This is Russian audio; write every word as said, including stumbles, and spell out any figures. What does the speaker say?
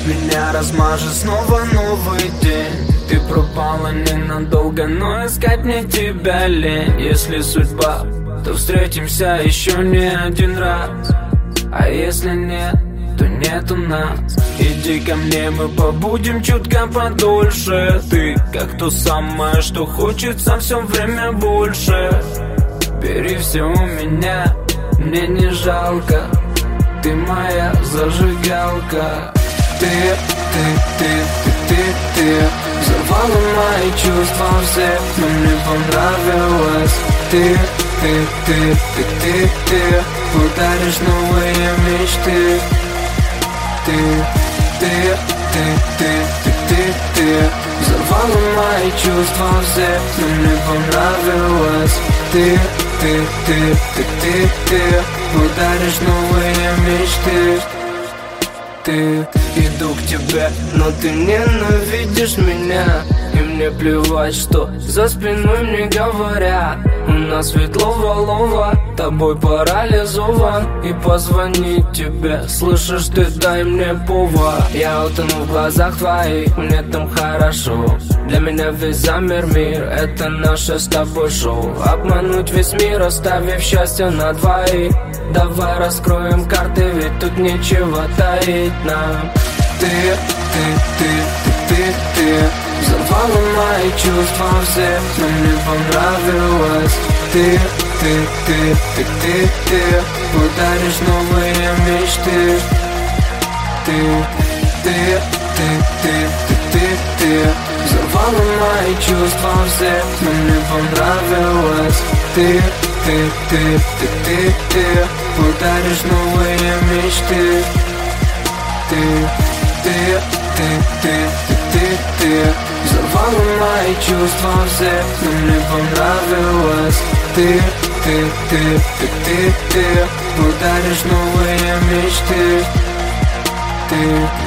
меня размажет снова новый день. Ты пропала ненадолго, но искать мне тебя лень. Если судьба, то встретимся еще не один раз. А если нет, то нету нас. Иди ко мне, мы побудем чутка подольше. Ты как то самое, что хочется все время больше. Бери все у меня, мне не жалко. Ты моя зажигалка. Ты, ты, ты, ты, ты, ты взорвала мои чувства все, но мне понравилось. Ты, ты, ты, ты, ты, ты подаришь новые мечты. Ты, ты, ты, ты, ты, ты, ты взорвала мои чувства все, но мне понравилось. Ты, ты, ты, ты, ты, ты подаришь новые мечты. Ты, иду к тебе, но ты ненавидишь меня. И мне плевать, что за спиной мне говорят. У нас светло волова, тобой парализован. И позвонить тебе, слышишь ты, дай мне повод. Я утону в глазах твоих, мне там хорошо. Для меня весь замер мир, это наше с тобой шоу. Обмануть весь мир, оставив счастье на двоих. Давай раскроем карты, ведь тут нечего таить нам. Ты, ты, ты, ты, ты, ты взорвала мои чувства все, но мне понравилось. Ты, ты, ты, ты, ты, ты подаришь новые мечты. Ты, ты, ты, ты, ты, ты, ты взорвала мои чувства все, но мне понравилось. Ты, ты, ты, ты, ты, ты подаришь новые мечты. Ты, ты, ты, ты, ты, ты, ты взорвала мои чувства все, но мне понравилось. Ты, ты, ты, ты, ты, ты подаришь новые мечты. Ты